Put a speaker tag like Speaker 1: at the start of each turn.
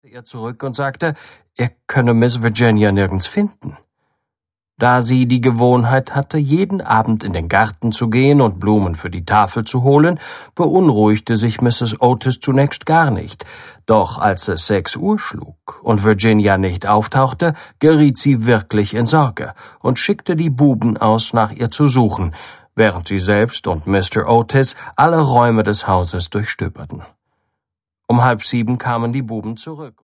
Speaker 1: er zurück und sagte, er könne Miss Virginia nirgends finden. Da sie die Gewohnheit hatte, jeden Abend in den Garten zu gehen und Blumen für die Tafel zu holen, beunruhigte sich Mrs. Otis zunächst gar nicht. Doch als es 6 Uhr schlug und Virginia nicht auftauchte, geriet sie wirklich in Sorge und schickte die Buben aus, nach ihr zu suchen, während sie selbst und Mr. Otis alle Räume des Hauses durchstöberten. Um 6:30 kamen die Buben zurück.